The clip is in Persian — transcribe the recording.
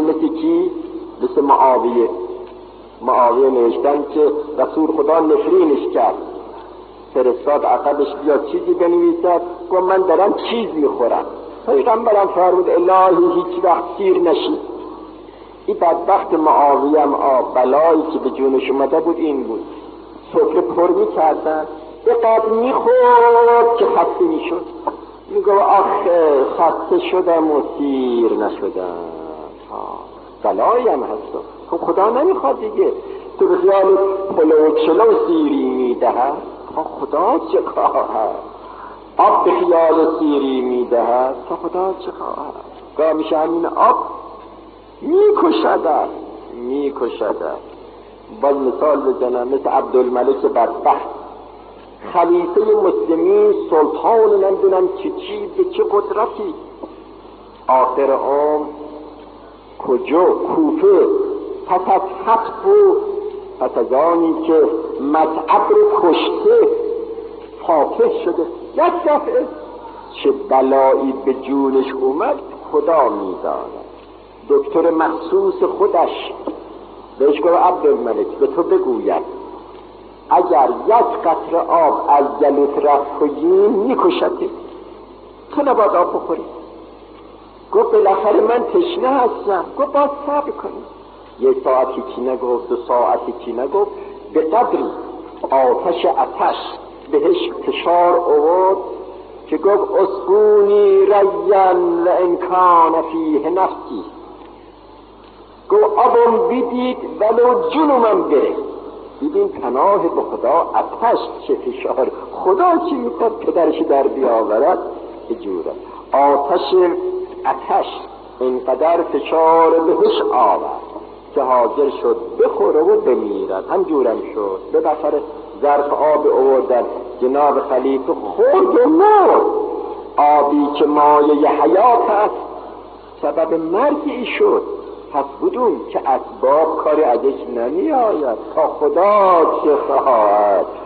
مثل کی؟ مثل معاویه نوشتن که رسول خدا نفرینش کرد، فرستاد عقبش بیاد چیزی بنویسد، گفت من دارم چیز میخورم. پیغمبرم فرمود الهی هیچ وقت سیر نشید. این بدبخت معاویه هم بلایی که به جونش اومده بود این بود، سفره پر میکردن، اینقدر میخورد که خسته میشد، میگو آخه خسته شدم و سیر نشدم. بلایی هم هست. خب خدا نمیخواد دیگه تو به خیال پلو و چلو سیری میدهد، خدا چه خواهد؟ آب به خیال سیری میدهد، خدا چه خواهد؟ گاه میشه همین آب میکشد. باز مثال بزنم مثل عبدالملک بدبخت، خلیفه مسلمین، سلطان نمیدونم چی به چه قدرتی، آخر عمر کجا؟ کوفه. پس از حتف و پس از آنی که متعب رو کشته فاتح شده، یک دفعه چه بلایی به جونش اومد خدا میداند. دکتر مخصوص خودش بهش گفت عبدالملک به تو بگوید اگر یک قطره آب از گلوت رفت پایین میکشدی، تو نباید آب بخوری. گفت بالاخره من تشنه هستم. گفت باید صبر کنی. یک ساعتی چی نگفت، 2 ساعتی چی نگفت، به قدری آتش عطش بهش فشار آورد که گفت اسقونی رین لئن کان فیه نفسی. گفت آبم بدید ولو جنومم بره. دیدین پناه به خدا، آتش چه فشار، خدا چی میخواد پدرش در بیاورد اجوره. آتش آتش اینقدر فشار بهش آورد که حاضر شد بخوره و بمیرد. هم جورم شد. به بخره ظرف آب آوردن، جناب خلیفه خورد و مرد. آبی که مایه حیات است سبب مرگی شد. پس بدون که اسباب کاری ازش نمی آید، تا خدا چه خواهد